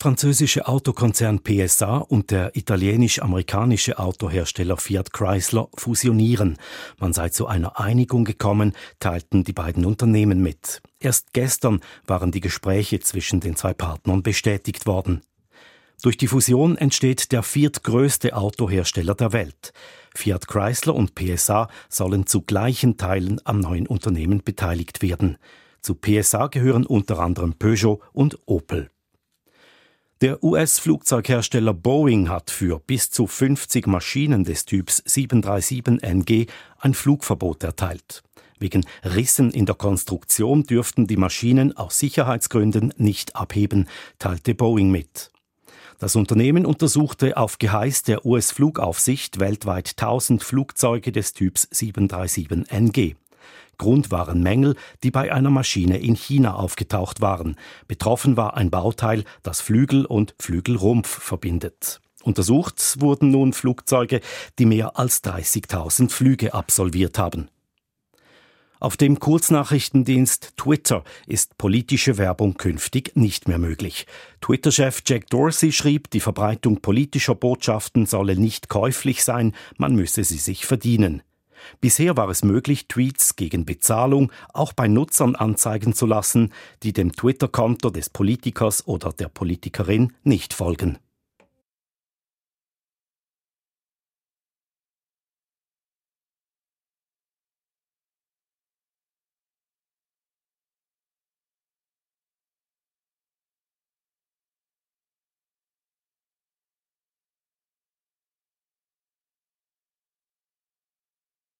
französische Autokonzern PSA und der italienisch-amerikanische Autohersteller Fiat Chrysler fusionieren. Man sei zu einer Einigung gekommen, teilten die beiden Unternehmen mit. Erst gestern waren die Gespräche zwischen den zwei Partnern bestätigt worden. Durch die Fusion entsteht der viertgrößte Autohersteller der Welt. Fiat Chrysler und PSA sollen zu gleichen Teilen am neuen Unternehmen beteiligt werden. Zu PSA gehören unter anderem Peugeot und Opel. Der US-Flugzeughersteller Boeing hat für bis zu 50 Maschinen des Typs 737NG ein Flugverbot erteilt. Wegen Rissen in der Konstruktion dürften die Maschinen aus Sicherheitsgründen nicht abheben, teilte Boeing mit. Das Unternehmen untersuchte auf Geheiß der US-Flugaufsicht weltweit 1000 Flugzeuge des Typs 737NG. Grund waren Mängel, die bei einer Maschine in China aufgetaucht waren. Betroffen war ein Bauteil, das Flügel und Flügelrumpf verbindet. Untersucht wurden nun Flugzeuge, die mehr als 30.000 Flüge absolviert haben. Auf dem Kurznachrichtendienst Twitter ist politische Werbung künftig nicht mehr möglich. Twitter-Chef Jack Dorsey schrieb, die Verbreitung politischer Botschaften solle nicht käuflich sein, man müsse sie sich verdienen. Bisher war es möglich, Tweets gegen Bezahlung auch bei Nutzern anzeigen zu lassen, die dem Twitter-Konto des Politikers oder der Politikerin nicht folgen.